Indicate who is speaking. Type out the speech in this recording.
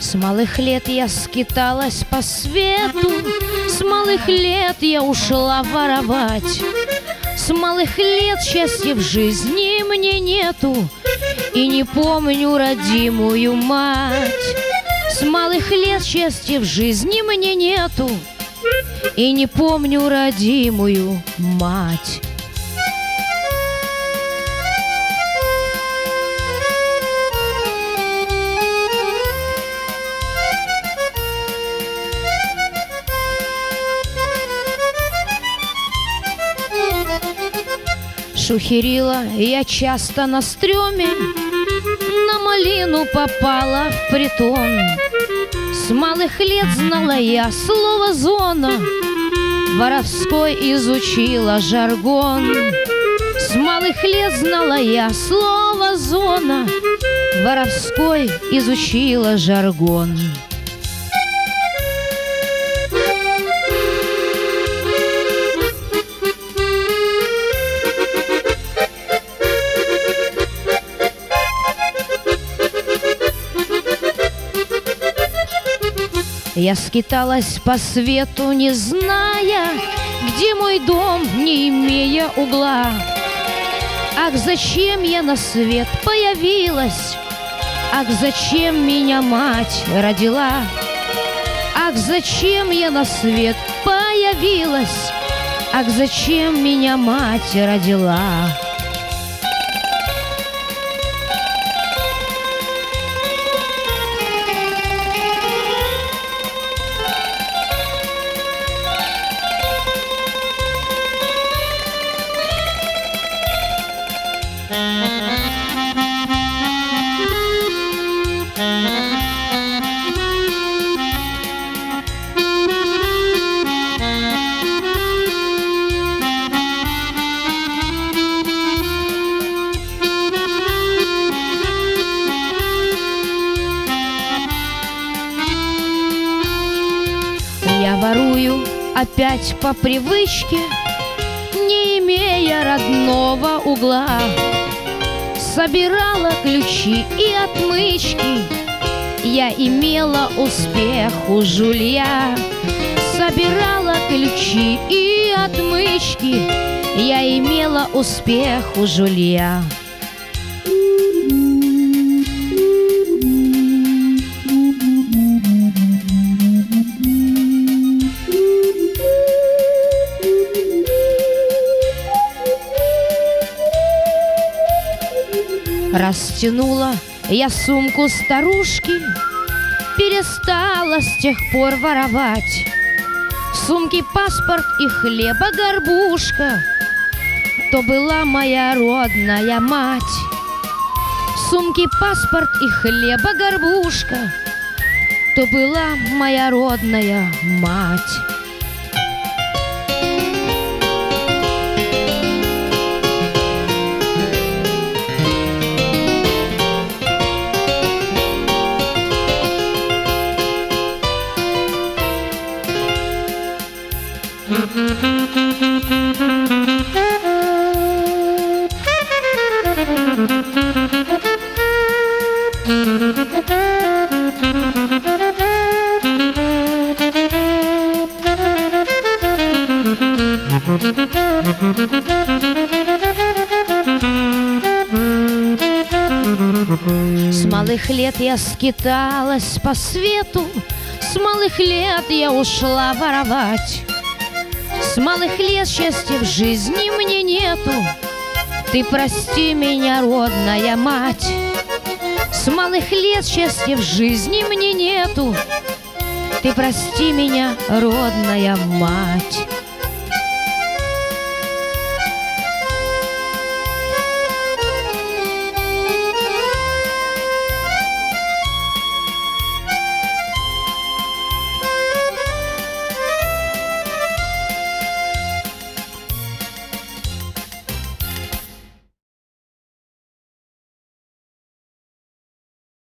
Speaker 1: С малых лет я скиталась по свету, с малых лет я ушла воровать. С малых лет счастья в жизни мне нету, и не помню родимую мать. С малых лет счастья в жизни мне нету, и не помню родимую мать. Шухерила я часто на стреме, на малину попала в притон. С малых лет знала я слово «зона», воровской изучила жаргон. С малых лет знала я слово «зона», воровской изучила жаргон. Я скиталась по свету, не зная, где мой дом, не имея угла. Ах, зачем я на свет появилась? Ах, зачем меня мать родила? Ах, зачем я на свет появилась? Ах, зачем меня мать родила? Я ворую опять по привычке, не имея родного угла. Собирала ключи и отмычки, я имела успех у жулья. Собирала ключи и отмычки, я имела успех у жулья. Растянула я сумку старушки, перестала с тех пор воровать. В сумке паспорт и хлеба горбушка, то была моя родная мать. В сумке паспорт и хлеба горбушка, то была моя родная мать. С малых лет я скиталась по свету, с малых лет я ушла воровать. С малых лет счастья в жизни мне нету, ты прости меня, родная мать. С малых лет счастья в жизни мне нету, ты прости меня, родная мать.